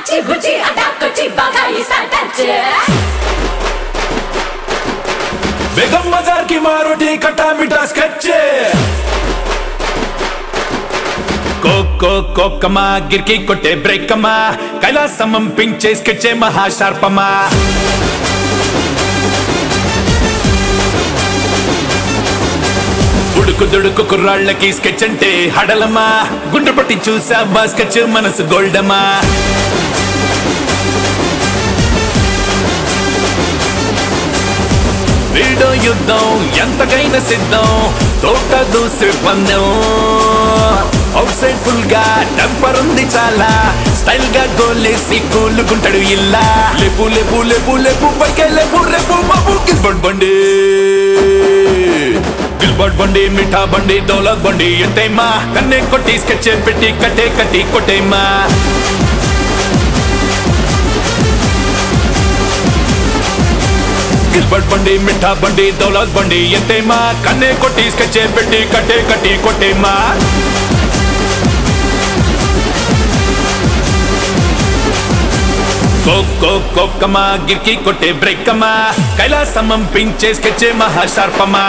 అచ్చి బుచ్చి అటాకొచ్చి బాగా ఇస్తాటచ్చే बेगम बाजार की मारोटी खट्टा मीठा स्केच कोको कोकमा गिरकी कोटे ब्रेकमा कैलासमम पिंचे स्केच महाशार्पमा ఉడుకు దుడుకు కుర్రాళ్ళకి స్కెచ్ అంటే హడలమా గుండె పట్టి చూసా స్కెచ్ మనసు గోల్డమా వీడో యుద్ధం ఎంతకైనా సిద్ధం తోట దూసే పందెం అవుట్ సైడ్ ఫుల్ గా టెంపర్ ఉంది చాలా స్టైల్ గా గోలేసి కూలుకుంటాడు ఇల్లా లేపు లేపు లేపు లేపు పైకే లేపు రేపు బాబు గిల్బర్ట్ బండి గిల్బర్ట్ బండి మిఠా బండి దౌలత్ బండి ఎంతేమా కన్నే కొట్టి స్కెచ్ పెట్టి కట్టే కట్టి కొట్టేమా గిల్బర్ట్ బండి మిఠా బండి దౌలత్ బండి ఎంతేమా కన్నే కొట్టి స్కెచ్ పెట్టి కట్టే కట్టి కొట్టేమా కోకో కోకమా గిర్కి కొట్టే బ్రేకమా కైలాసమం పించే స్కెచ్ మహాశార్పమా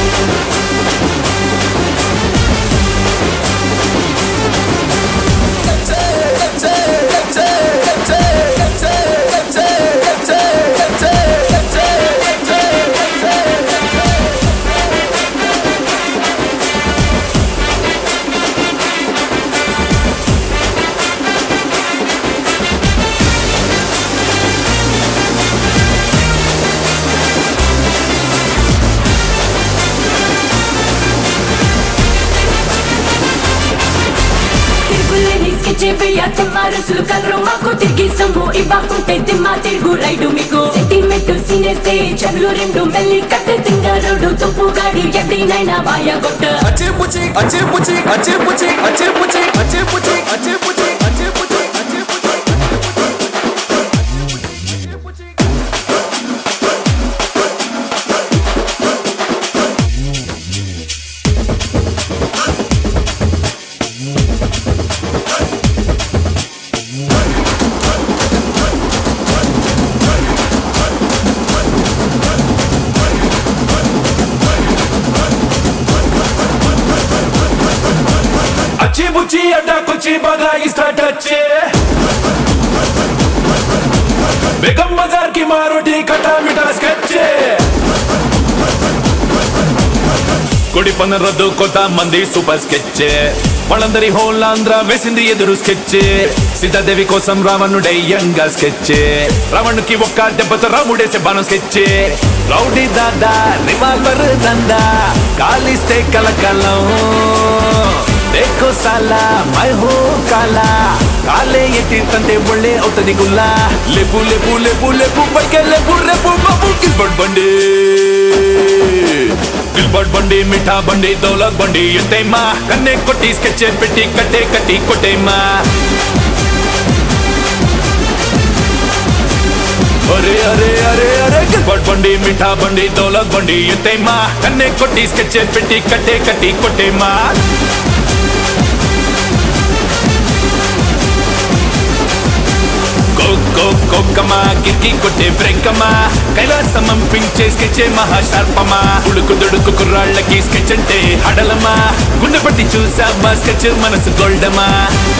రసులు కలరు మాకు తిరిగి సొమ్ము ఇవ్వకుంటే దిమ్మా తిరుగు రైడు మీకు సెంటిమెంట్ సీనేస్తే చదులు రెండు మెల్లి కట్టె తింగారోడు తుప్పు గాడి ఎక్కడైనా వాయ గొట్ట అచ్చే పుచి అచ్చే పుచి అచ్చే పుచి అచ్చే పుచి అచ్చే పుచి అచ్చే పుచి అచ్చే పుచి అచ్చి బుచ్చి అడ్డాకొచ్చి బాగా స్టార్ట్ వచ్చే బేగం బజార్ కి మారోటి కట్టా మిఠా స్కెచ్ కొడి పన్న రద్దు కొత్త మంది సూపర్ స్కెచ్ వాళ్ళందరి హోల్ ఆంధ్ర వేసింది ఎదురు స్కెచ్ సీతాదేవి కోసం రావణుడై యంగా స్కెచ్ రావణుకి ఒక్క దెబ్బతో రాముడేసే బాణం స్కెచ్ రౌడీ దాదా రివాల్వర్ దందా కాలిస్తే కలకలం देखो साला मैं हूँ काला काले ये तीर्थंते बोले औतदी गुल्ला लेपू लेपू लेपू लेपू पके लेपू रेपू बाबू गिल्बर्ट बंडी मिठा बंडी दौलत बंडी ఎంతేమా కన్నే కొట్టి స్కెచ్ పెట్టి కట్టే కట్టి కొట్టేమా अरे अरे अरे अरे गिल्बर्ट बंडी मिठा बंडी दौलत बंडी ఎంతేమా కన్నే కొట్టి స్కెచ్ పెట్టి కట్టే కట్టి కొట్టేమా కోకో కోకమా గిర్కి కొట్టే బ్రేకమా కైలాసమం పించే స్కెచ్ మహాశార్పమా ఉడుకు దుడుకు కుర్రాళ్ళకి స్కెచ్ అంటే హడలమా గుండె పట్టి చూసా స్కెచ్ మనసు గోల్డమా